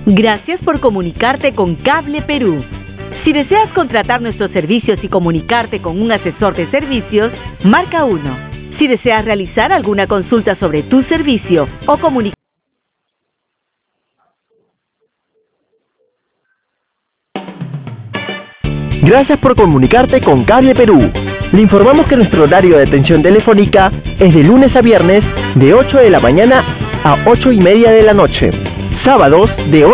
Gracias por comunicarte con Cable Perú. Si deseas contratar nuestros servicios y comunicarte con un asesor de servicios, marca 1. Si deseas realizar alguna consulta sobre tu servicio o comunicar. Gracias por comunicarte con Cable Perú. Le informamos que nuestro horario de atención telefónica es de lunes a viernes de 8 de la mañana a 8:30 de la noche. Sábados de